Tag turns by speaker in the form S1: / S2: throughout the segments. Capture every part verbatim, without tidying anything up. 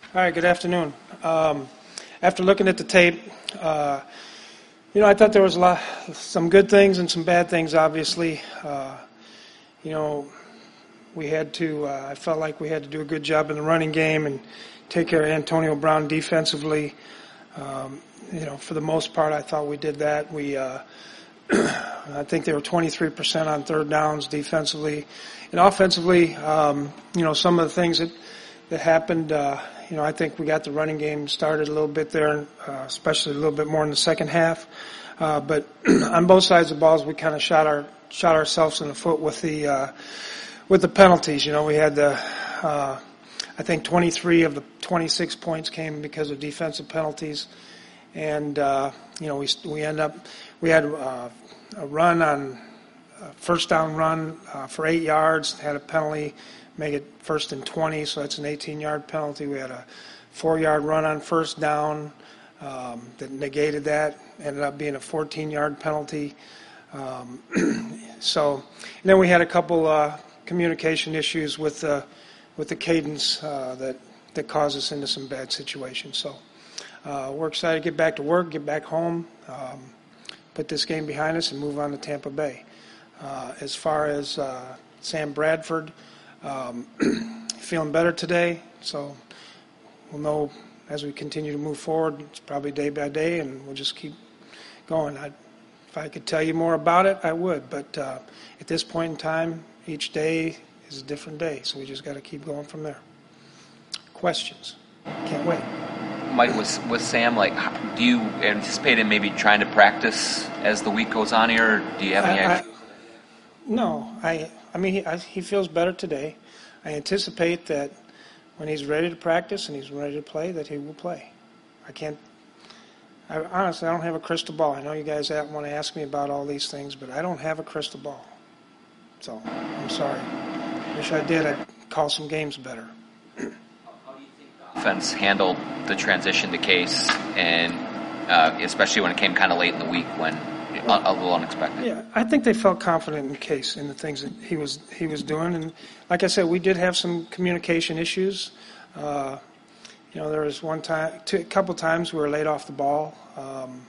S1: All right, good afternoon. Um, after looking at the tape, uh, you know, I thought there was a lot, some good things and some bad things, obviously. Uh, you know, we had to, uh, I felt like we had to do a good job in the running game and take care of Antonio Brown defensively. Um, you know, for the most part, I thought we did that. We, uh, I think they were twenty-three percent on third downs defensively. And offensively, um, you know, some of the things that, that happened, uh, you know, I think we got the running game started a little bit there, uh, especially a little bit more in the second half. Uh, but on both sides of the balls, we kind of shot our shot ourselves in the foot with the uh, with the penalties. You know, we had the uh, I think twenty-three of the twenty-six points came because of defensive penalties, and uh, you know we we end up we had uh, a run on a first down run uh, for eight yards, had a penalty. Make it first and twenty, so that's an eighteen-yard penalty. We had a four-yard run on first down um, that negated that. Ended up being a fourteen-yard penalty. Um, so, and then we had a couple uh, communication issues with the with the cadence uh, that that caused us into some bad situations. So, uh, we're excited to get back to work, get back home, um, put this game behind us, and move on to Tampa Bay. Uh, as far as uh, Sam Bradford. Um, feeling better today, so we'll know as we continue to move forward. It's probably day by day, and we'll just keep going. I'd, if I could tell you more about it, I would, but uh, at this point in time, each day is a different day, so we just got to keep going from there. Questions? Can't wait.
S2: Mike, with, with Sam, like, do you anticipate him maybe trying to practice as the week goes on here, or do you have any
S1: I,
S2: idea?
S1: I, no, I. I mean, he, I, he feels better today. I anticipate that when he's ready to practice and he's ready to play, that he will play. I can't, I, honestly, I don't have a crystal ball. I know you guys want to ask me about all these things, but I don't have a crystal ball. So, I'm sorry. Wish I did. I'd call some games better.
S2: How do you think the offense handled the transition to Case, and uh, especially when it came kind of late in the week when a little unexpected?
S1: Yeah, I think they felt confident in Case in the things that he was he was doing, and like I said, we did have some communication issues. Uh, you know, there was one time, two, a couple times we were late off the ball, um,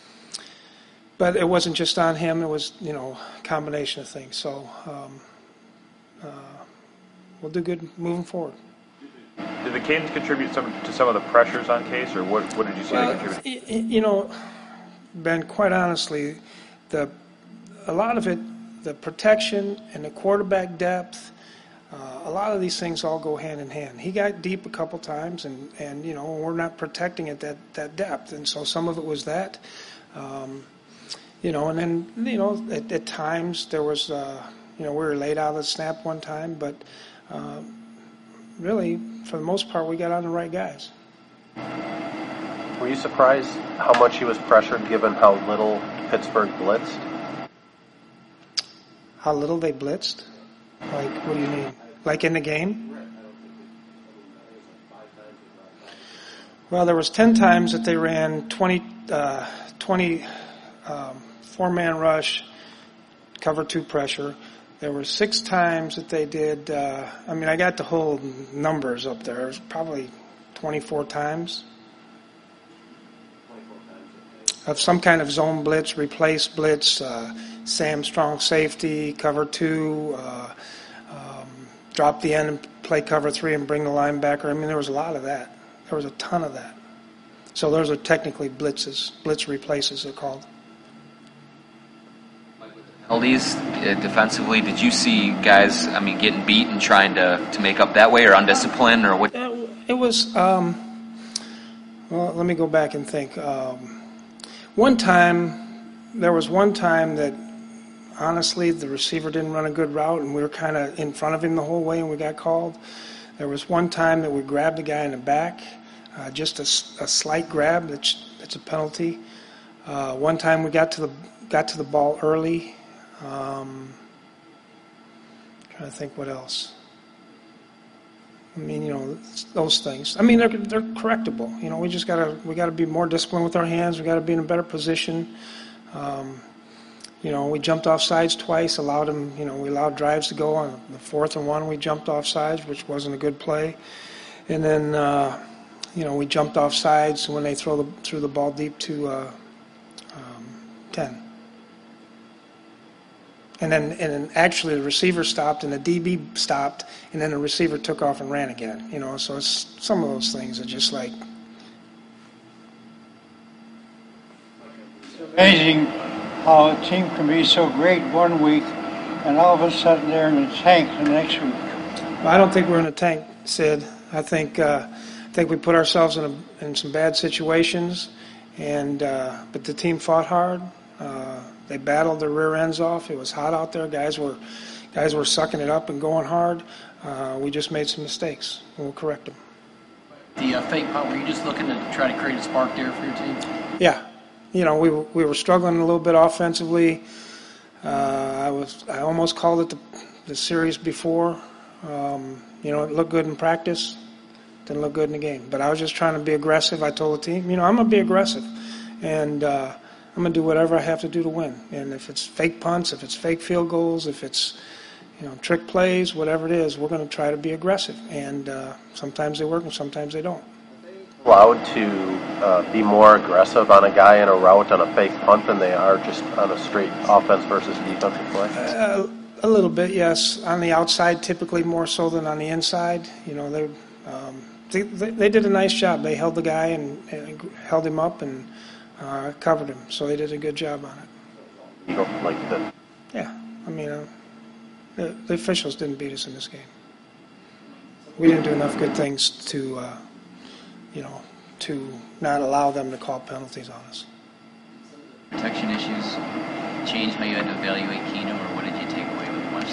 S1: but it wasn't just on him. It was, you know, a combination of things. So um, uh, we'll do good moving forward.
S3: Did the cadence contribute some to some of the pressures on Case, or what? What did you see
S1: Well,
S3: that contribute?
S1: You know, Ben, quite honestly, the a lot of it, the protection and the quarterback depth, uh, a lot of these things all go hand in hand. He got deep a couple times, and, and you know, we're not protecting at that, that depth, and so some of it was that. Um, you know, and then, you know, at, at times there was, uh, you know, we were late out of the snap one time, but uh, really, for the most part, we got on the right guys.
S4: Were you surprised how much he was pressured given how little Pittsburgh blitzed?
S1: How little they blitzed? Like, what do you mean? Like in the game? Well, there was ten times that they ran twenty, uh, twenty um, four-man rush, cover two pressure. There were six times that they did, uh, I mean, I got the whole numbers up there. It was probably twenty-four times. Of some kind of zone blitz, replace blitz, uh, Sam strong safety, cover two, uh, um, drop the end and play cover three and bring the linebacker. I mean, there was a lot of that. There was a ton of that. So those are technically blitzes, blitz replaces they're called.
S2: Penalties uh, defensively, did you see guys, I mean, getting beat and trying to, to make up that way, or undisciplined, or what?
S1: It was, um, well, let me go back and think. Um, One time, there was one time that, honestly, the receiver didn't run a good route, and we were kind of in front of him the whole way, and we got called. There was one time that we grabbed the guy in the back, uh, just a, a slight grab. That's that's a penalty. Uh, one time we got to the got to the ball early. Um, trying to think what else. I mean, you know, those things. I mean, they're they're correctable. You know, we just gotta we gotta be more disciplined with our hands. We gotta be in a better position. Um, you know, we jumped off sides twice. Allowed them. You know, we allowed drives to go on the fourth and one. We jumped off sides, which wasn't a good play. And then, uh, you know, we jumped off sides when they throw the, threw the ball deep to uh, um, ten. And then, and then actually the receiver stopped and the D B stopped, and then the receiver took off and ran again. You know, so it's some of those things are just like.
S5: It's amazing how a team can be so great one week, and all of a sudden they're in the tank the next week.
S1: Well, I don't think we're in a tank, Sid. I think uh, I think we put ourselves in a, in some bad situations, and uh, but the team fought hard. Uh, They battled their rear ends off. It was hot out there. Guys were, guys were sucking it up and going hard. Uh, we just made some mistakes, and we'll correct them.
S6: The uh, fake punt, were you just looking to try to create a spark there for your team?
S1: Yeah, you know, we were, we were struggling a little bit offensively. Uh, I was I almost called it the, the series before. Um, you know, it looked good in practice, didn't look good in the game. But I was just trying to be aggressive. I told the team, you know, I'm gonna be aggressive, and. Uh, I'm going to do whatever I have to do to win. And if it's fake punts, if it's fake field goals, if it's, you know, trick plays, whatever it is, we're going to try to be aggressive. And uh, sometimes they work and sometimes they don't.
S4: Allowed to uh, be more aggressive on a guy in a route on a fake punt than they are just on a straight offense versus defensive play?
S1: Uh, a little bit, yes. On the outside, typically more so than on the inside. You know, they um, they, they did a nice job. They held the guy and, and held him up and Uh, covered him, so they did a good job on it.
S4: You don't like that?
S1: Yeah, I mean, uh, the, the officials didn't beat us in this game. We didn't do enough good things to, uh, you know, to not allow them to call penalties on us.
S6: Protection issues changed how you had to evaluate Keenum, or what did you take away with much?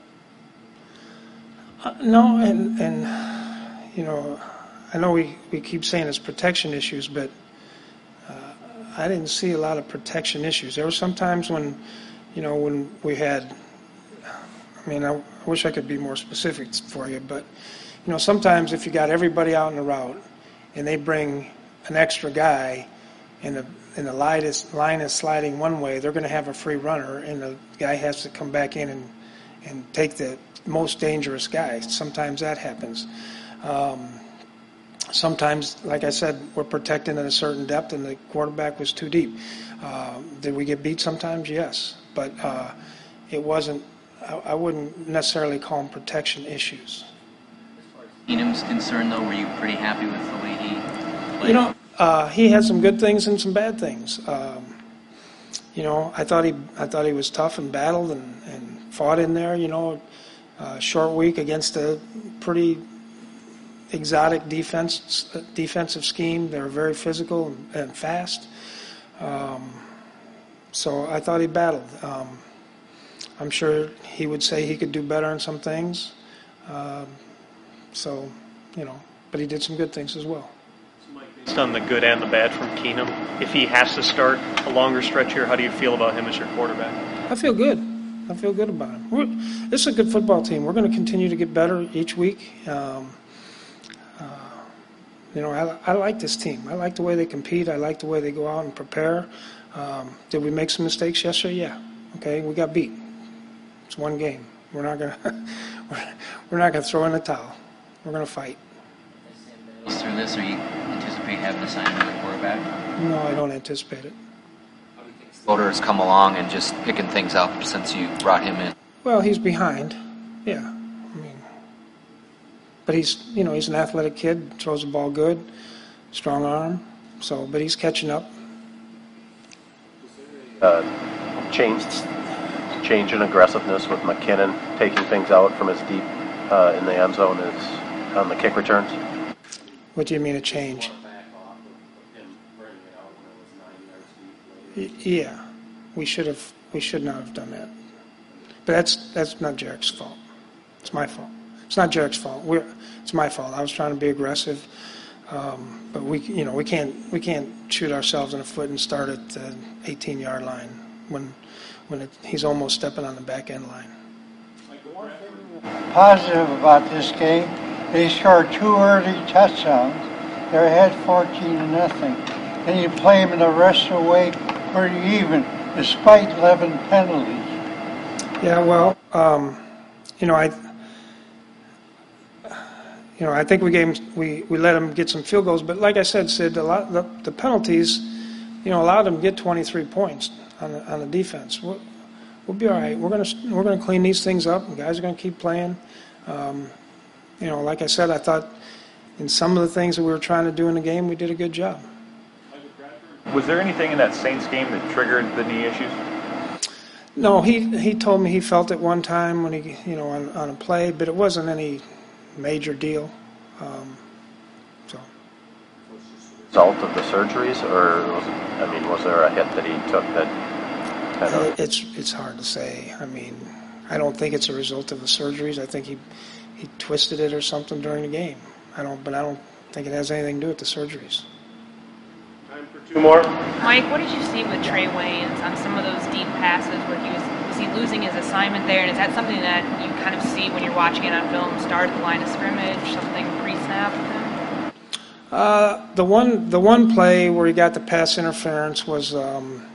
S1: Uh, no, and and you know, I know we, we keep saying it's protection issues, but. I didn't see a lot of protection issues. There were some times when, you know, when we had, I mean, I wish I could be more specific for you, but, you know, sometimes if you got everybody out in the route and they bring an extra guy and the, and the line is, line is sliding one way, they're going to have a free runner and the guy has to come back in and, and take the most dangerous guy. Sometimes that happens. Um, Sometimes, like I said, we're protecting at a certain depth, and the quarterback was too deep. Uh, did we get beat sometimes? Yes, but uh, it wasn't. I, I wouldn't necessarily call them protection issues.
S6: As far as Keenum's concerned, though, were you pretty happy with the way he played?
S1: You know, uh, he had some good things and some bad things. Um, you know, I thought he, I thought he was tough and battled and, and fought in there. You know, uh, short week against a pretty exotic defense defensive scheme. They were very physical and, and fast. Um, so I thought he battled. Um, I'm sure he would say he could do better in some things. Um, so, you know, but he did some good things as well.
S7: Based on the good and the bad from Keenum, if he has to start a longer stretch here, how do you feel about him as your quarterback?
S1: I feel good. I feel good about him. We're, this is a good football team. We're going to continue to get better each week. Um, You know, I, I like this team. I like the way they compete. I like the way they go out and prepare. Um, did we make some mistakes yesterday? Yeah. Okay, we got beat. It's one game. We're not gonna we're not gonna throw in the towel. We're gonna fight.
S6: Through this, or you anticipate having to sign another quarterback?
S1: No, I don't anticipate it.
S2: How do you think Sloter has come along and just picking things up since you brought him in?
S1: Well, he's behind. Yeah. But he's, you know, he's an athletic kid, throws the ball good, strong arm. So, but he's catching up.
S4: Uh, change, change in aggressiveness with McKinnon taking things out from his deep uh, in the end zone is on the kick returns.
S1: What do you mean a change? Y- yeah, we should have. We should not have done that. But that's that's not Jarek's fault. It's my fault. It's not Jarek's fault. We're, it's my fault. I was trying to be aggressive, um, but we, you know, we can't we can't shoot ourselves in the foot and start at the eighteen-yard line when when it, he's almost stepping on the back end line.
S5: Positive about this game, they scored two early touchdowns. They're ahead fourteen to nothing, and you play them the rest of the way pretty even, despite eleven penalties.
S1: Yeah, well, um, you know, I. you know, I think we gave him, we, we let him get some field goals, but like I said, Sid, a lot, the, the penalties, you know, allowed him to get twenty-three points on the, on the defense. We'll, we'll be all right. We're going to we're going to clean these things up. The guys are going to keep playing. Um, you know, like I said, I thought in some of the things that we were trying to do in the game, we did a good job.
S3: Was there anything in that Saints game that triggered the knee issues?
S1: No, he he told me he felt it one time when he, you know, on, on a play, but it wasn't any major deal. Um, so.
S4: Result of the surgeries, or was, I mean, was there a hit that he took that kind of?
S1: It's it's hard to say. I mean, I don't think it's a result of the surgeries. I think he he twisted it or something during the game. I don't, but I don't think it has anything to do with the surgeries.
S8: Time for two more.
S9: Mike, what did you see with Trey Waynes on some of those deep passes where he was was he losing his assignment there? And is that something that you kind of see when you're watching it on film? Start at the line of scrimmage, something pre-snap with him?
S1: Uh, the one the one play where he got the pass interference was um,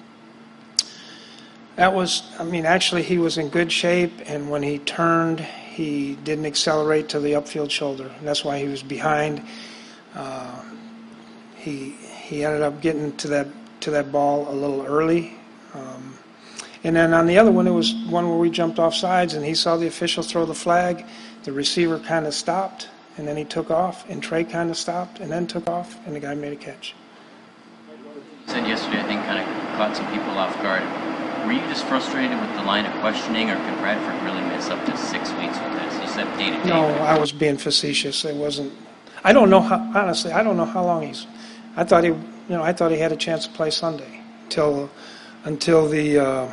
S1: that was I mean actually he was in good shape, and when he turned he didn't accelerate to the upfield shoulder, and that's why he was behind. Uh, he he ended up getting to that to that ball a little early. Um, and then on the other one, it was one where we jumped off sides, and he saw the official throw the flag. The receiver kind of stopped, and then he took off, and Trey kind of stopped and then took off, and the guy made a catch.
S6: You said yesterday, I think, kind of caught some people off guard. Were you just frustrated with the line of questioning, or could Bradford really miss up to six weeks with this? You said day to day.
S1: No, I was being facetious. It wasn't. I don't know how. Honestly, I don't know how long he's. I thought he, you know, I thought he had a chance to play Sunday until, until the, uh,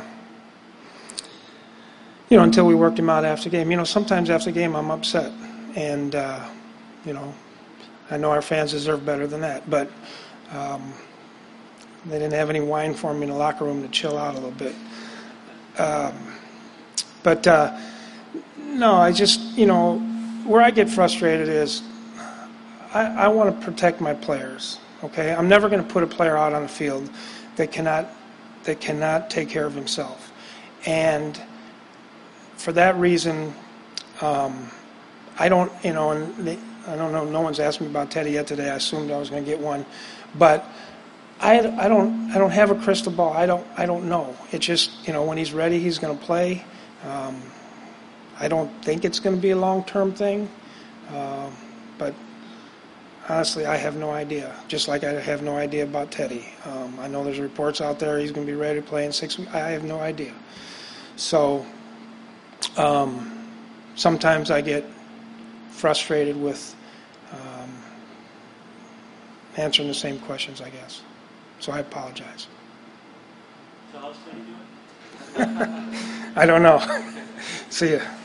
S1: you know, until we worked him out after the game. You know, sometimes after the game I'm upset, and uh, you know, I know our fans deserve better than that, but um, they didn't have any wine for me in the locker room to chill out a little bit. Um, but uh, no, I just, you know, where I get frustrated is I, I want to protect my players. Okay, I'm never going to put a player out on the field that cannot that cannot take care of himself, and for that reason, um, I don't, you know, and they, I don't know. No one's asked me about Teddy yet today. I assumed I was going to get one, but I, I don't I don't have a crystal ball. I don't I don't know. It's just, you know, when he's ready, he's going to play. Um, I don't think it's going to be a long-term thing, uh, but. Honestly, I have no idea, just like I have no idea about Teddy. Um, I know there's reports out there he's going to be ready to play in six weeks. I have no idea. So um, sometimes I get frustrated with um, answering the same questions, I guess. So I apologize.
S8: Tell us how you doing?
S1: I don't know. See ya.